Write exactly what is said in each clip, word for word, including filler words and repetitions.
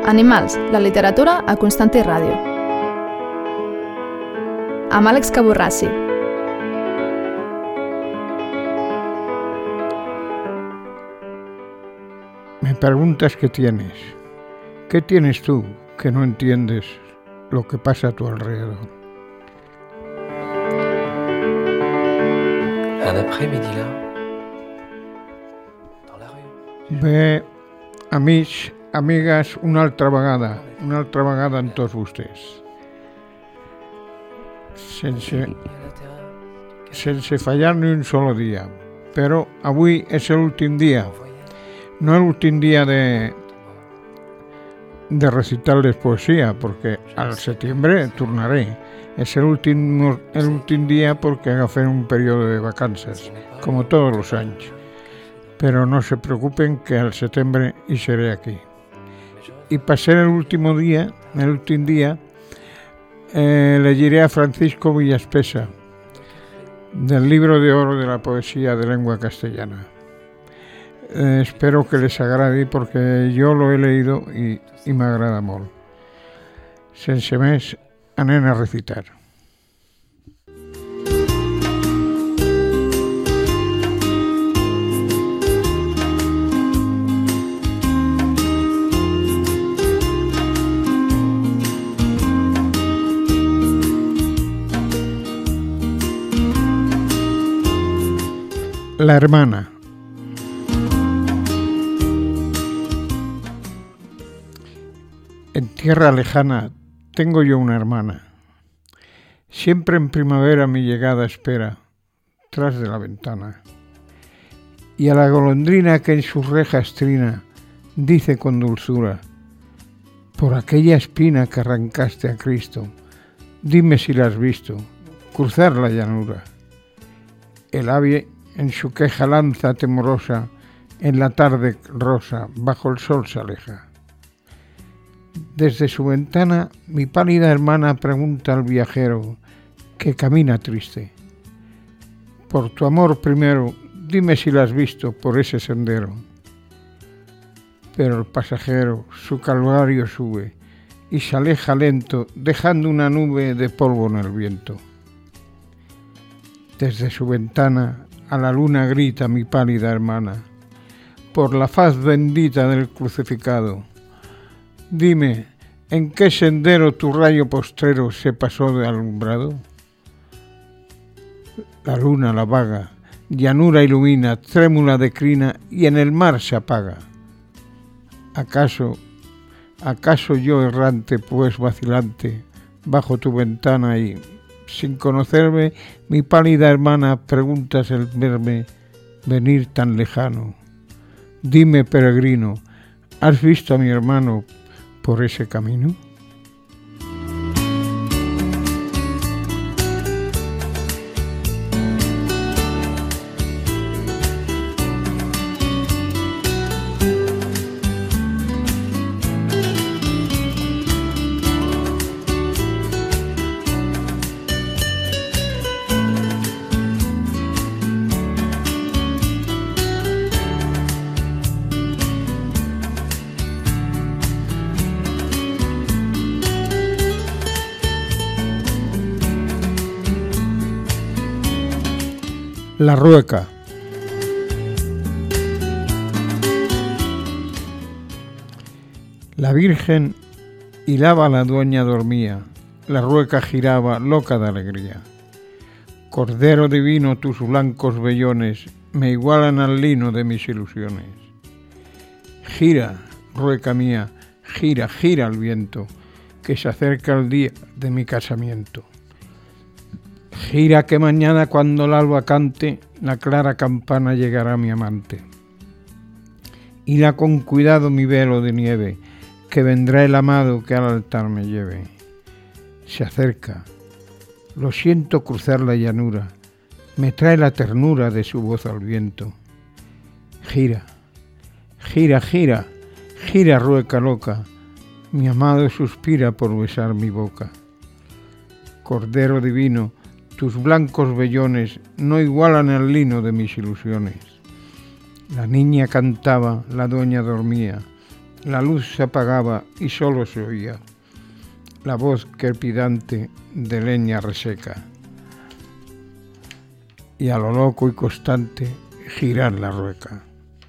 Animals, la literatura a Constantí Ràdio. Amb Àlex Caborrassi. Me preguntas qué tienes. ¿Qué tienes tú que no entiendes lo que pasa a tu alrededor? Un après-midi là, dans la rue. Bé, amics, amigues, una altra vegada, una altra vegada amb tots vostès. Sense, sense fallar ni un solo dia. Però avui és l'últim dia. No l'últim dia de, de recitar-les poesia, perquè al setembre tornaré. Es el último, el último día porque agafé un periodo de vacanzas, como todos los años. Pero no se preocupen que al septiembre y seré aquí. Y pasé el último día, el último día, eh, leeré a Francisco Villaspesa, del libro de oro de la poesía de lengua castellana. Eh, espero que les agrade porque yo lo he leído y, y me agrada molt. Sense més, anem a recitar. La hermana. En tierra lejana tengo yo una hermana. Siempre en primavera mi llegada espera, tras de la ventana. Y a la golondrina que en sus rejas trina, dice con dulzura: por aquella espina que arrancaste a Cristo, dime si la has visto, cruzar la llanura. El ave en su queja lanza temorosa, en la tarde rosa, bajo el sol se aleja. Desde su ventana, mi pálida hermana pregunta al viajero que camina triste: por tu amor primero, dime si la has visto por ese sendero. Pero el pasajero su calvario sube y se aleja lento, dejando una nube de polvo en el viento. Desde su ventana a la luna grita mi pálida hermana: por la faz bendita del crucificado, dime, ¿en qué sendero tu rayo postrero se pasó de alumbrado? La luna la vaga, llanura ilumina, trémula declina y en el mar se apaga. ¿Acaso, acaso yo errante, pues vacilante, bajo tu ventana y, sin conocerme, mi pálida hermana preguntas el verme venir tan lejano? Dime, peregrino, ¿has visto a mi hermano por ese camino? La rueca. La Virgen hilaba, la dueña dormía, la rueca giraba loca de alegría. Cordero divino, tus blancos vellones me igualan al lino de mis ilusiones. Gira, rueca mía, gira, gira al viento, que se acerca el día de mi casamiento. Gira que mañana cuando el alba cante, la clara campana llegará a mi amante. Hila con cuidado mi velo de nieve, que vendrá el amado que al altar me lleve. Se acerca, lo siento cruzar la llanura, me trae la ternura de su voz al viento. Gira, gira, gira, gira rueca loca, mi amado suspira por besar mi boca. Cordero divino, tus blancos vellones no igualan el lino de mis ilusiones. La niña cantaba, la dueña dormía, La luz se apagaba y solo se oía la voz crepidante de leña reseca, y a lo loco y constante girar la rueca.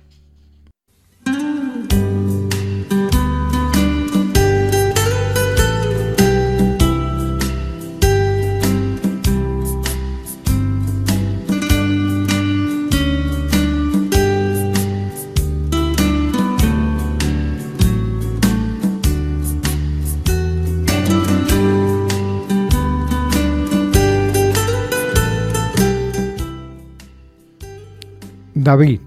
David.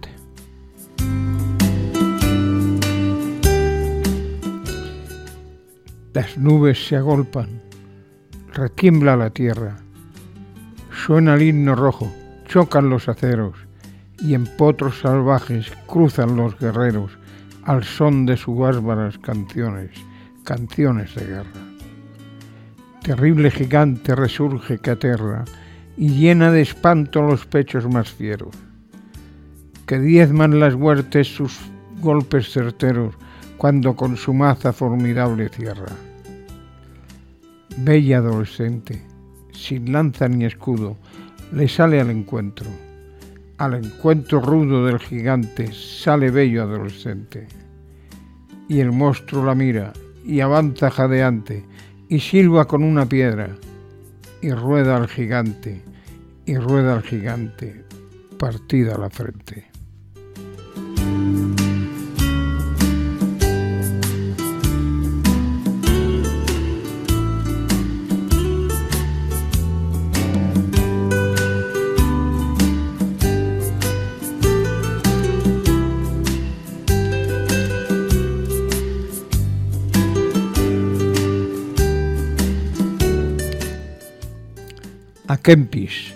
Las nubes se agolpan, retiembla la tierra, suena el himno rojo, chocan los aceros y en potros salvajes cruzan los guerreros al son de sus bárbaras canciones, canciones de guerra. Terrible gigante resurge que aterra y llena de espanto los pechos más fieros, que diezman las huertes sus golpes certeros cuando con su maza formidable cierra. Bella adolescente, sin lanza ni escudo, le sale al encuentro. Al encuentro rudo del gigante sale bello adolescente. Y el monstruo la mira y avanza jadeante y silba con una piedra y rueda al gigante, y rueda al gigante, partida la frente. A Kempis.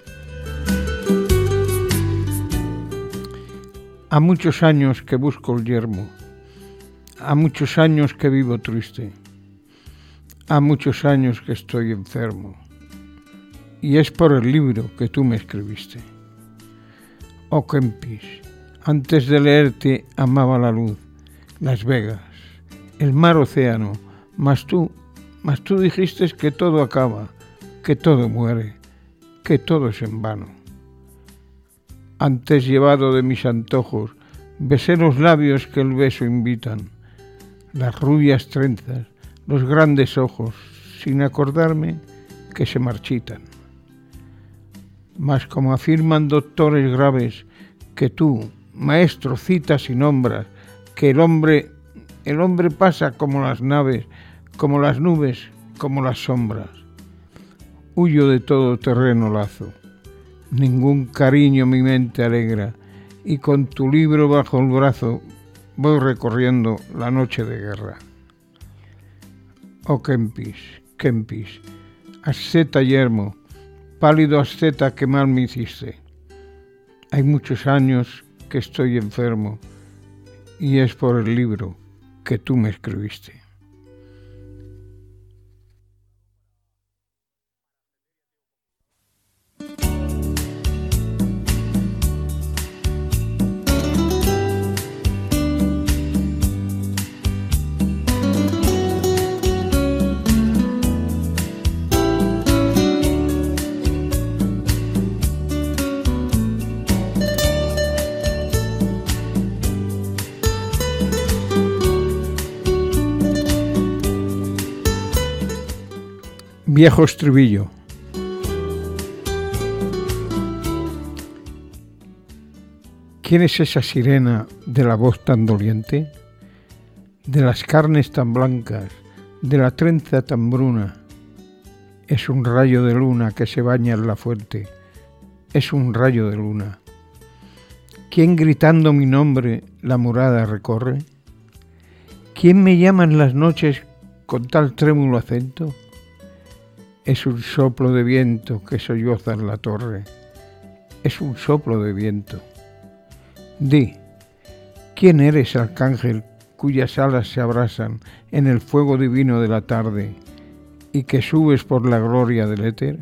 Ha muchos años que busco el yermo, ha muchos años que vivo triste, ha muchos años que estoy enfermo, y es por el libro que tú me escribiste. Oh Kempis, antes de leerte amaba la luz, Las Vegas, el mar océano, mas tú, mas tú dijiste que todo acaba, que todo muere, que todo es en vano. Antes llevado de mis antojos, besé los labios que el beso invitan, las rubias trenzas, los grandes ojos, sin acordarme que se marchitan. Mas como afirman doctores graves, que tú, maestro, citas y nombras, que el hombre, el hombre pasa como las naves, como las nubes, como las sombras. Huyo de todo terreno lazo, ningún cariño mi mente alegra, y con tu libro bajo el brazo voy recorriendo la noche de guerra. Oh Kempis, Kempis, asceta yermo, pálido asceta que mal me hiciste. Hay muchos años que estoy enfermo, y es por el libro que tú me escribiste. Viejo estribillo. ¿Quién es esa sirena de la voz tan doliente? De las carnes tan blancas, de la trenza tan bruna. Es un rayo de luna que se baña en la fuente, es un rayo de luna. ¿Quién gritando mi nombre la murada recorre? ¿Quién me llama en las noches con tal trémulo acento? Es un soplo de viento que solloza en la torre, es un soplo de viento. Di, ¿quién eres, arcángel, cuyas alas se abrasan en el fuego divino de la tarde y que subes por la gloria del éter?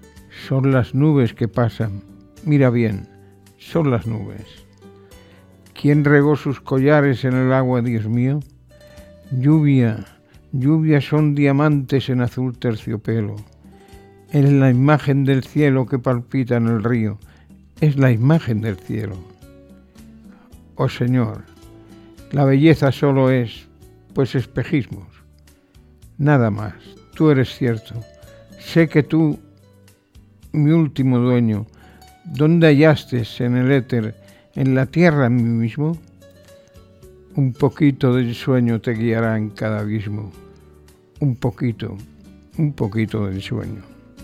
Son las nubes que pasan, mira bien, son las nubes. ¿Quién regó sus collares en el agua, Dios mío? Lluvia, lluvia son diamantes en azul terciopelo. Es la imagen del cielo que palpita en el río. Es la imagen del cielo. Oh Señor, la belleza solo es, pues, espejismos. Nada más. Tú eres cierto. Sé que tú, mi último dueño, ¿dónde hallaste en el éter, en la tierra en mí mismo? Un poquito del sueño te guiará en cada abismo. Un poquito, un poquito del sueño.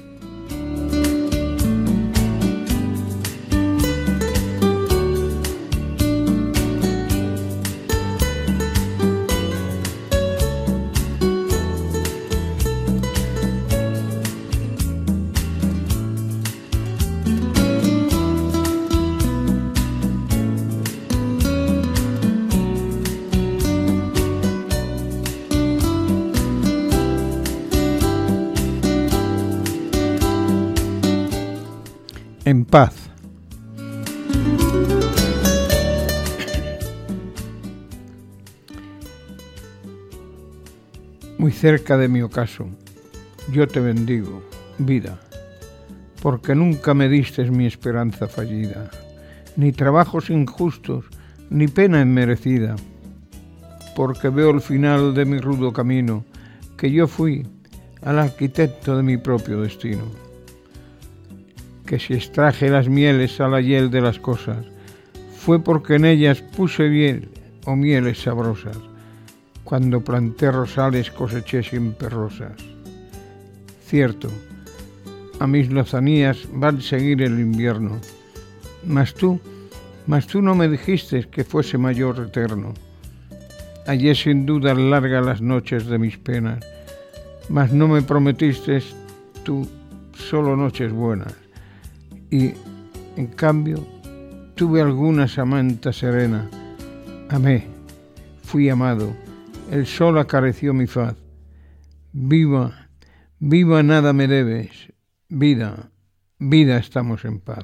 En paz. Muy cerca de mi ocaso, yo te bendigo, vida, porque nunca me diste mi esperanza fallida, ni trabajos injustos, ni pena inmerecida, porque veo el final de mi rudo camino, que yo fui al arquitecto de mi propio destino. Que si extraje las mieles a la hiel de las cosas, fue porque en ellas puse miel o mieles sabrosas. Cuando planté rosales coseché siempre rosas. Cierto, a mis lozanías van a seguir el invierno, mas tú, mas tú no me dijiste que fuese mayor eterno. Hallé sin duda largas las noches de mis penas, mas no me prometiste tú solo noches buenas. Y, en cambio, tuve alguna samanta serena. Amé, fui amado, el sol acarició mi faz. Viva, viva nada me debes, vida, vida estamos en paz.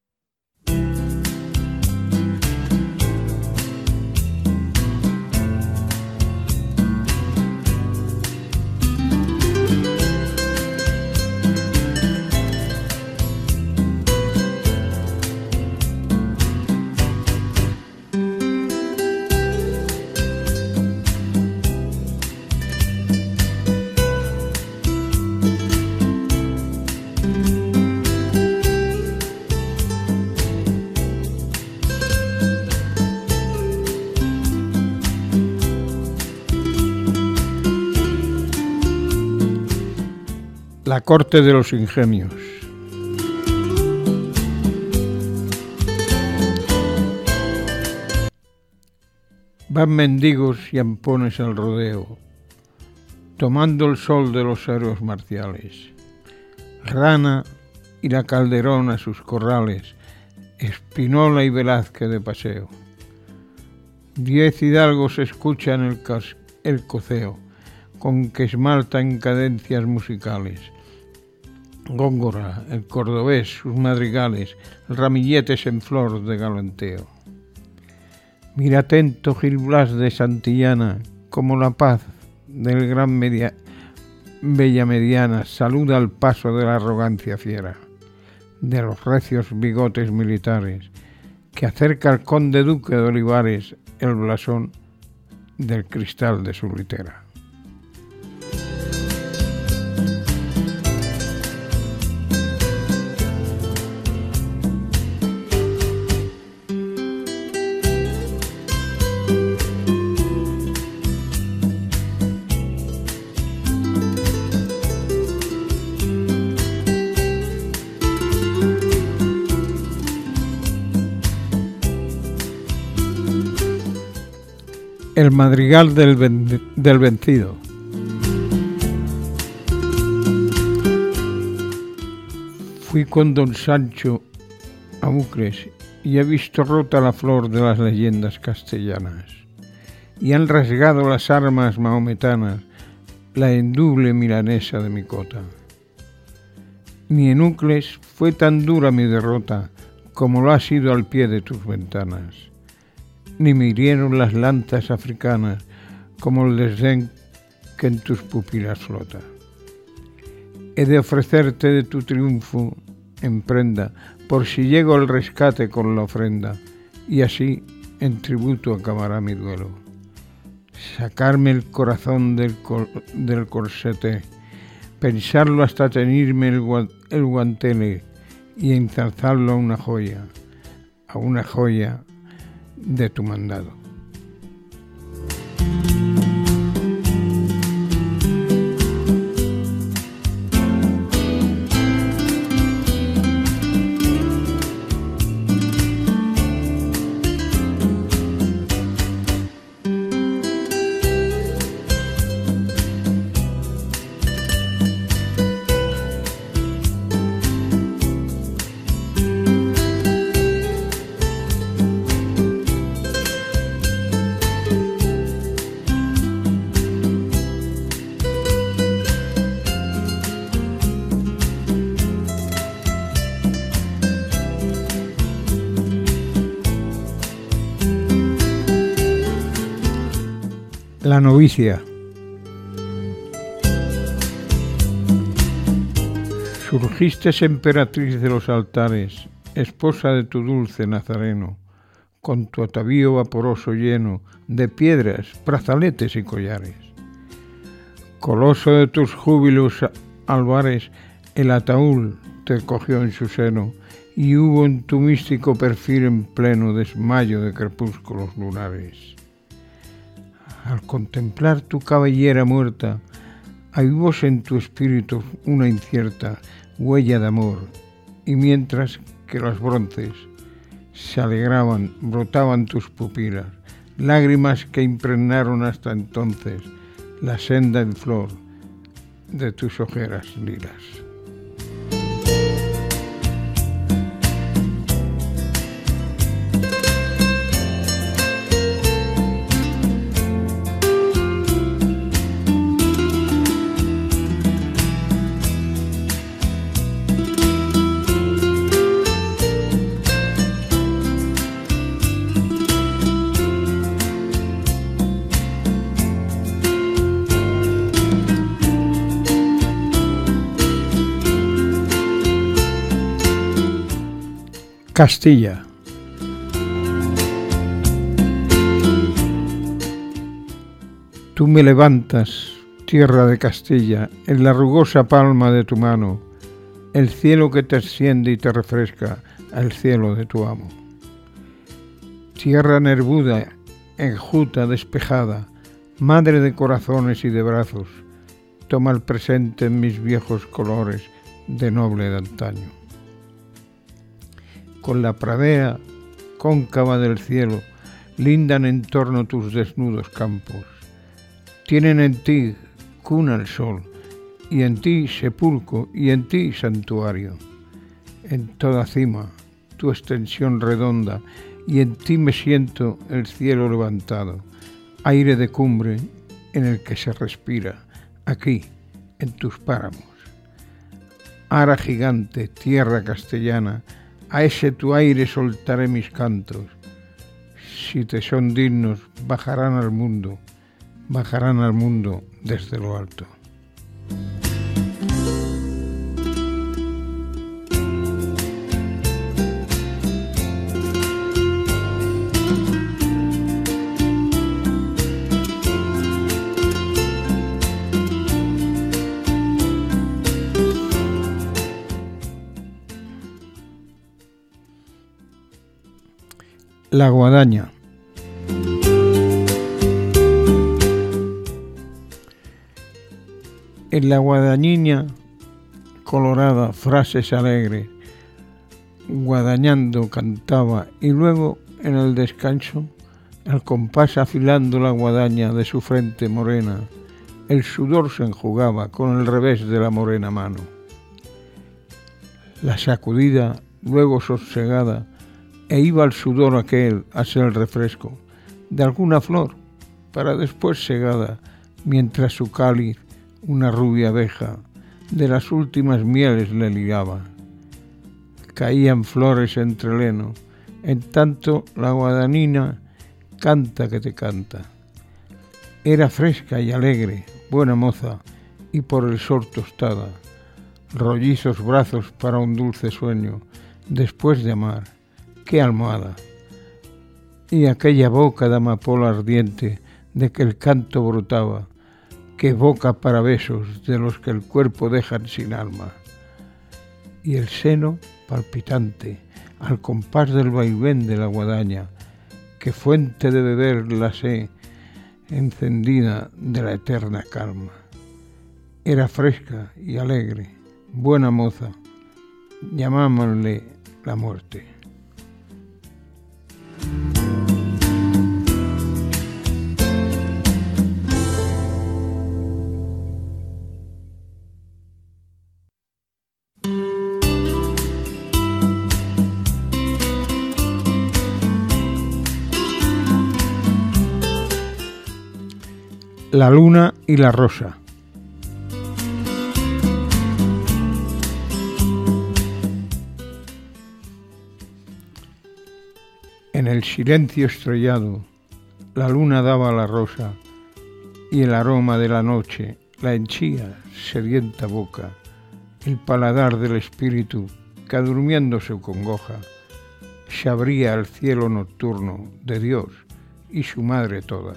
La corte de los ingenios. Van mendigos y ampones al rodeo, tomando el sol de los héroes marciales. Rana y la Calderón a sus corrales, Espinola y Velázquez de paseo. Diez hidalgos escuchan el, cas- el coceo, con que esmalta en cadencias musicales. Góngora, el cordobés, sus madrigales, ramilletes en flor de galanteo. Mira atento Gil Blas de Santillana, como la paz del gran media, bella mediana saluda al paso de la arrogancia fiera, de los recios bigotes militares, que acerca al conde duque de Olivares el blasón del cristal de su litera. El madrigal del, ven- del vencido. Fui con don Sancho a Bucles y he visto rota la flor de las leyendas castellanas, y han rasgado las armas mahometanas la enduble milanesa de mi cota. Ni en Ucles fue tan dura mi derrota como lo ha sido al pie de tus ventanas. ni me hirieron las lanzas africanas como el desdén que en tus pupilas flota. He de ofrecerte de tu triunfo en prenda, por si llego al rescate con la ofrenda, y así en tributo acabará mi duelo. Sacarme el corazón del, cor- del corsete, pensarlo hasta teñirme el, gua- el guantele y enzarzarlo a una joya, a una joya de tu mandado. La novicia. Surgiste emperatriz de los altares, esposa de tu dulce Nazareno, con tu atavío vaporoso lleno de piedras, brazaletes y collares. Coloso de tus júbilos albares, el ataúd te cogió en su seno, y hubo en tu místico perfil en pleno desmayo de crepúsculos lunares. Al contemplar tu cabellera muerta, avivóse en tu espíritu una incierta huella de amor, y mientras que los bronces se alegraban, brotaban tus pupilas, lágrimas que impregnaron hasta entonces la senda en flor de tus ojeras lilas. Castilla. Tú me levantas, tierra de Castilla, en la rugosa palma de tu mano, el cielo que te asciende y te refresca al cielo de tu amo. Tierra nervuda, enjuta, despejada, madre de corazones y de brazos, toma el presente en mis viejos colores de noble de antaño. Con la pradera cóncava del cielo, lindan en torno tus desnudos campos. Tienen en ti cuna el sol, y en ti sepulcro, y en ti santuario. En toda cima, tu extensión redonda, y en ti me siento el cielo levantado, aire de cumbre en el que se respira, aquí, en tus páramos. Ara gigante, tierra castellana, a ese tu aire soltaré mis cantos. Si te son dignos, bajarán al mundo, bajarán al mundo desde lo alto. La guadaña. En la guadañina colorada, frases alegres, guadañando cantaba, y luego en el descanso, al compás afilando la guadaña de su frente morena, el sudor se enjugaba con el revés de la morena mano. La sacudida, luego sosegada, e iba el sudor aquel a ser el refresco de alguna flor, para después segada, mientras su cáliz una rubia abeja de las últimas mieles le ligaba. Caían flores entre el heno, en tanto la guadañina canta que te canta. Era fresca y alegre, buena moza, y por el sol tostada, rollizos brazos para un dulce sueño, después de amar, qué almohada. Y aquella boca de amapola ardiente, de que el canto brotaba, qué boca para besos de los que el cuerpo dejan sin alma. Y el seno palpitante, al compás del vaivén de la guadaña, que fuente de beber la sé, encendida de la eterna calma. Era fresca y alegre, buena moza, llamámosle la muerte. La luna y la rosa. En el silencio estrellado, la luna daba la rosa y el aroma de la noche la henchía sedienta boca, el paladar del espíritu que durmiendo se congoja, se abría al cielo nocturno de Dios y su madre toda.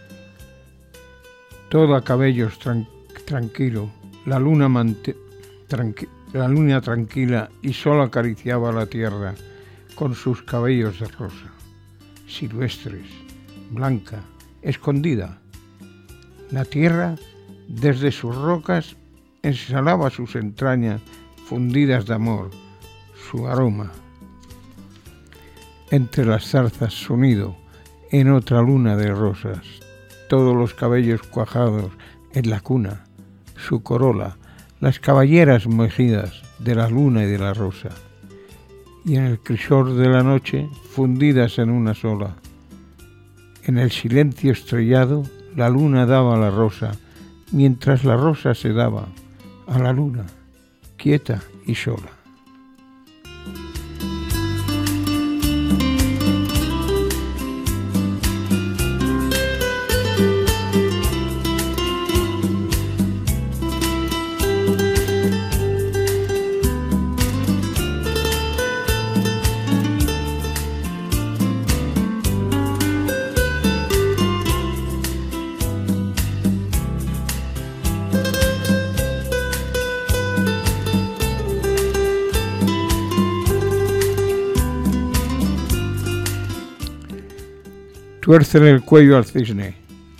Todo a cabellos tran- tranquilo, la luna, mante- tranqui- la luna tranquila y solo acariciaba la tierra con sus cabellos de rosa, silvestres, blanca, escondida. La tierra, desde sus rocas, exhalaba sus entrañas fundidas de amor, su aroma. Entre las zarzas su nido, en otra luna de rosas, todos los cabellos cuajados en la cuna, su corola, las caballeras mejidas de la luna y de la rosa, y en el crisol de la noche fundidas en una sola. En el silencio estrellado la luna daba la rosa, mientras la rosa se daba a la luna, quieta y sola. Tuércele el cuello al cisne.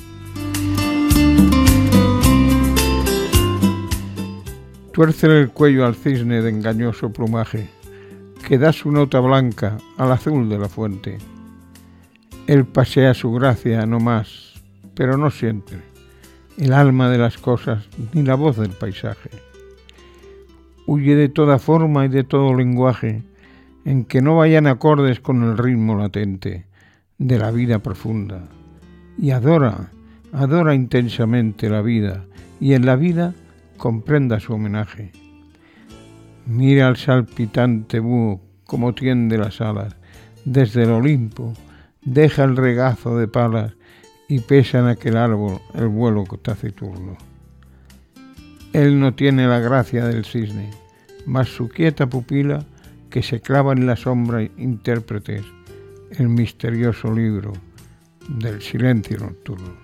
Tuércele el cuello al cisne de engañoso plumaje, que da su nota blanca al azul de la fuente. Él pasea su gracia no más, pero no siente el alma de las cosas ni la voz del paisaje. Huye de toda forma y de todo lenguaje, en que no vayan acordes con el ritmo latente de la vida profunda, y adora, adora intensamente la vida, y en la vida comprenda su homenaje. Mira al salpitante búho como tiende las alas, desde el Olimpo deja el regazo de palas y pesa en aquel árbol el vuelo taciturno. Él no tiene la gracia del cisne, mas su quieta pupila que se clava en la sombra intérpretes el misterioso libro del silencio nocturno.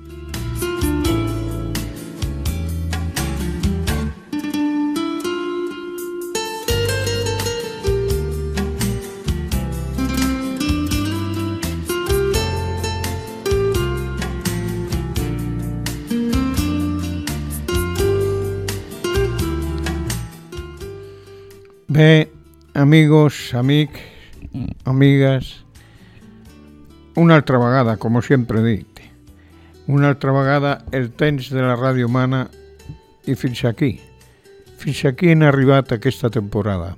Bé, amigos, amics, amigues, una altra vegada, com sempre he dit, una altra vegada el temps de la ràdio humana i fins aquí. Fins aquí hem arribat aquesta temporada.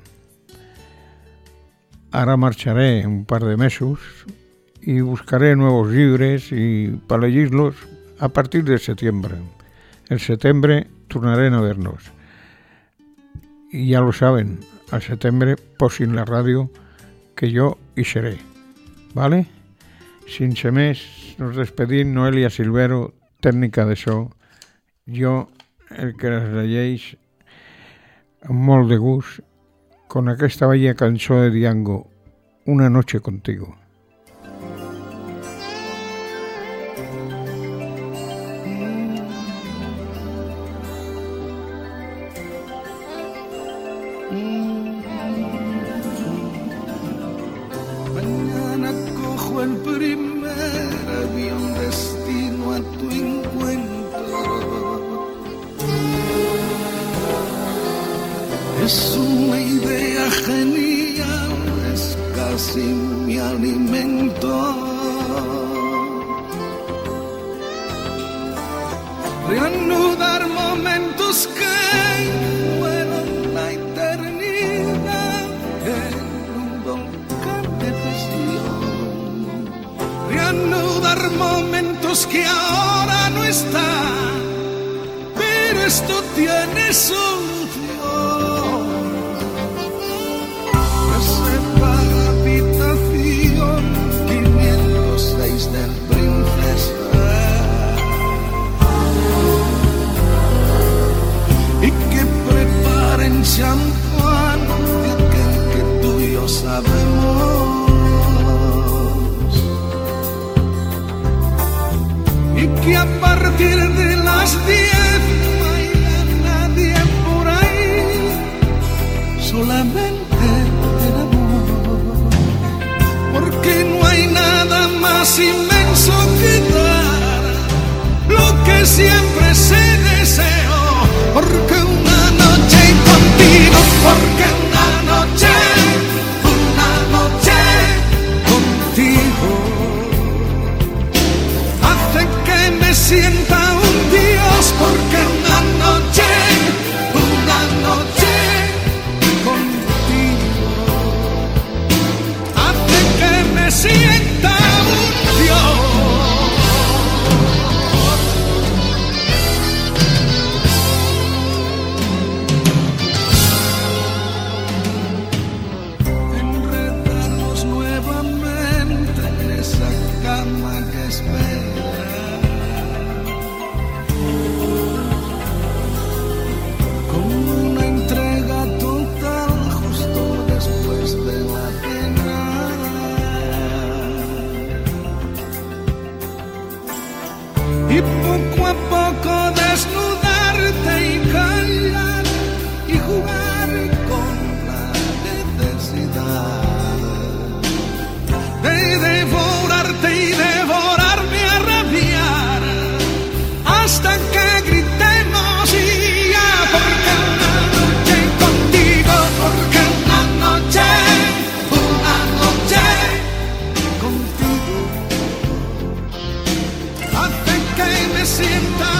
Ara marxaré un par de mesos y buscaré nuevos llibres y para llegirlos a partir de septiembre. En septiembre tornarem a vernos. Y ya lo saben, al septiembre posin la radio que yo hi seré, ¿vale? Sense més, nos despedim Noelia Silvero, tècnica de so, jo, el que les llegeix amb molt de gust, con aquesta bella cançó de Diango, Una noche contigo. Mañana cojo el primer avión destino a tu encuentro. Es una idea genial, es casi mi alimento. Reanudar momentos que fueron la eternidad en un volcán de pasión. Reanudar momentos que ahora no están, pero esto tiene solución. Reserva habitación quinientos seis del Princesa. Y que preparen champán de aquel que tú y yo sabemos. Y que a partir de las diez no haya nadie por ahí, solamente el amor. Porque no hay nada más inmenso que dar lo que siempre se deseó. Porque una noche contigo, porque una noche, una noche contigo hace que me sienta un dios. Porque una noche, una noche contigo hace que me sienta un dios. Y poco a poco desnudarte y callar y jugar con la necesidad de devorarte y devorarme a rabiar hasta que gritemos y ya. Porque una noche contigo, porque una noche, una noche contigo hace que me sienta